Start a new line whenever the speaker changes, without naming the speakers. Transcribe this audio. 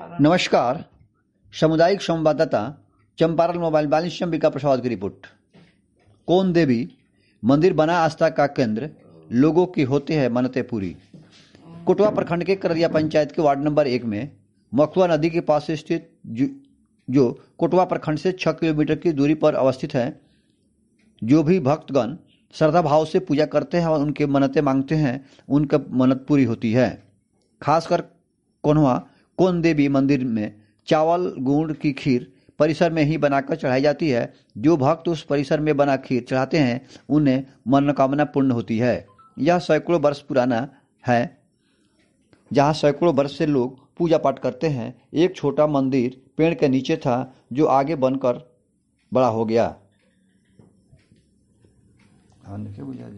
नमस्कार। सामुदायिक संवाददाता चंपारण मोबाइल बालिश अंबिका प्रसाद की रिपोर्ट। कौन देवी मंदिर बना आस्था का केंद्र, लोगों की होती है मन्नतें पूरी। कोटवा प्रखंड के कररिया पंचायत के वार्ड नंबर 1 में मखुआ नदी के पास स्थित जो कोटवा प्रखंड से 6 किलोमीटर की दूरी पर अवस्थित है, जो भी भक्तगण श्रद्धा भाव से पूजा करते हैं और उनके मन्नतें मांगते हैं, उनका मन्नत पूरी होती है। खासकर कौन देवी मंदिर में चावल गुड़ की खीर परिसर में ही बनाकर चढ़ाई जाती है। जो भक्त उस परिसर में बना खीर चढ़ाते हैं, उन्हें मनोकामना पूर्ण होती है। यह सैकड़ों वर्ष पुराना है, जहाँ सैकड़ों वर्ष से लोग पूजा पाठ करते हैं। एक छोटा मंदिर पेड़ के नीचे था, जो आगे बनकर बड़ा हो गया।